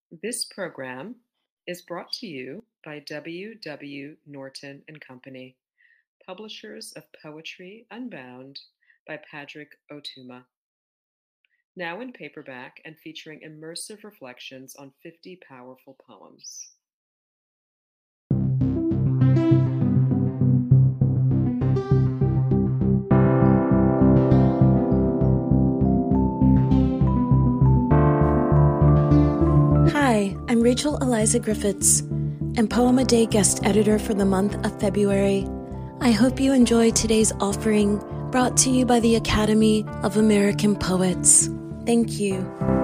This program is brought to you by W. W. Norton and Company, publishers of Poetry Unbound by Padraig Ó Tuama. Now in paperback and featuring immersive reflections on 50 powerful poems. Hi, I'm Rachel Eliza Griffiths, and Poem a Day guest editor for the month of February. I hope you enjoy today's offering brought to you by the Academy of American Poets. Thank you.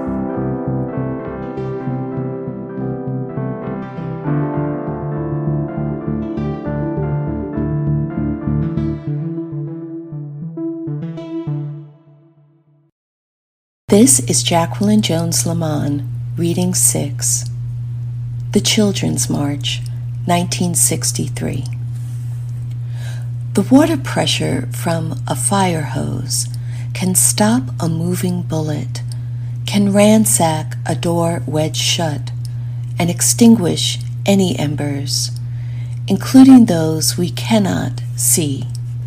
This is Jacqueline Jones Lamont, reading 6. The Children's March, 1963. The water pressure from a fire hose can stop a moving bullet, can ransack a door wedged shut, and extinguish any embers, including those we cannot see.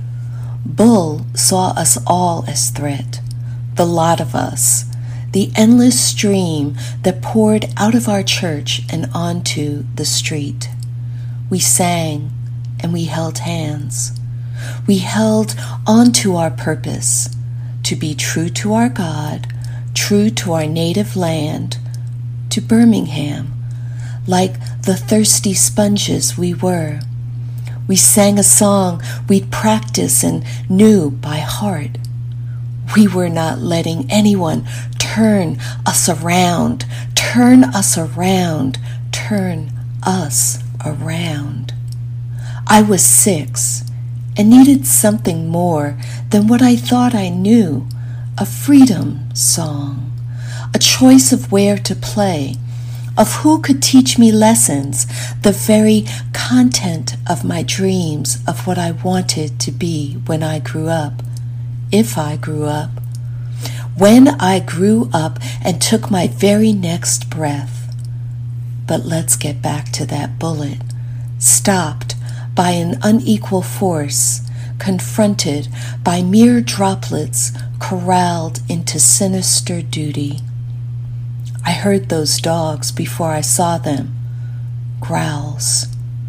Bull saw us all as threat, the lot of us, the endless stream that poured out of our church and onto the street. We sang and we held hands. We held on to our purpose, to be true to our God, true to our native land, to Birmingham, like the thirsty sponges we were. We sang a song we'd practice and knew by heart. We were not letting anyone turn us around, turn us around, turn us around. I was 6 and needed something more than what I thought I knew, a freedom song, a choice of where to play, of who could teach me lessons, the very content of my dreams of what I wanted to be when I grew up. If I grew up, when I grew up and took my very next breath. But let's get back to that bullet, stopped by an unequal force, confronted by mere droplets corralled into sinister duty. I heard those dogs before I saw them, growls,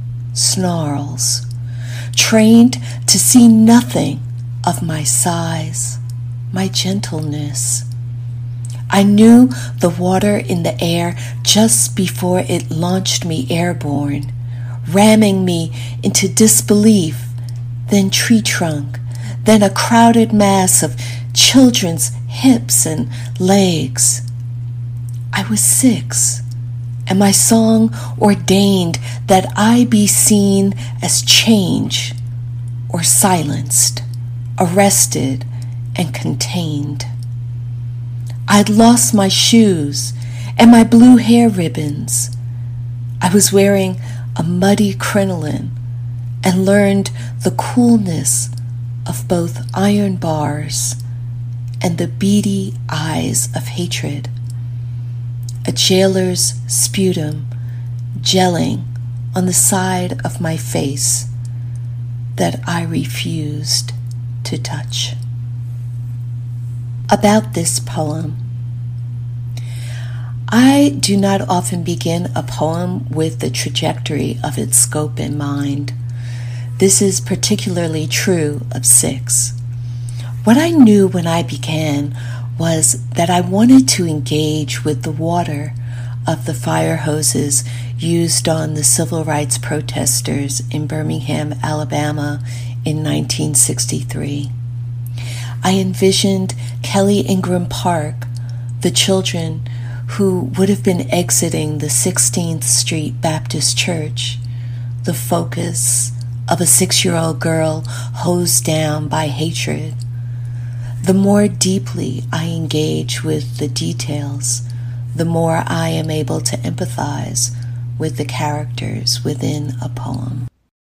snarls, trained to see nothing of my size, my gentleness. I knew the water in the air just before it launched me airborne, ramming me into disbelief, then tree trunk, then a crowded mass of children's hips and legs. I was 6, and my song ordained that I be seen as change or silenced, arrested and contained. I'd lost my shoes and my blue hair ribbons. I was wearing a muddy crinoline and learned the coolness of both iron bars and the beady eyes of hatred. A jailer's sputum gelling on the side of my face that I refused to touch. About this poem. I do not often begin a poem with the trajectory of its scope in mind. This is particularly true of 6. What I knew when I began was that I wanted to engage with the water of the fire hoses used on the civil rights protesters in Birmingham, Alabama in 1963. I envisioned Kelly Ingram Park, the children who would have been exiting the 16th Street Baptist Church, the focus of a 6-year-old girl hosed down by hatred. The more deeply I engage with the details, the more I am able to empathize with the characters within a poem.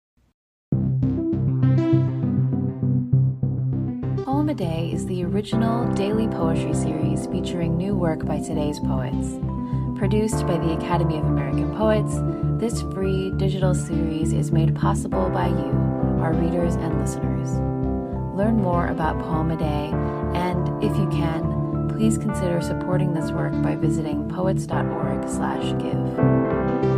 Poem a Day is the original daily poetry series featuring new work by today's poets. Produced by the Academy of American Poets, this free digital series is made possible by you, our readers and listeners. Learn more about Poem a Day, and if you can, please consider supporting this work by visiting poets.org/give.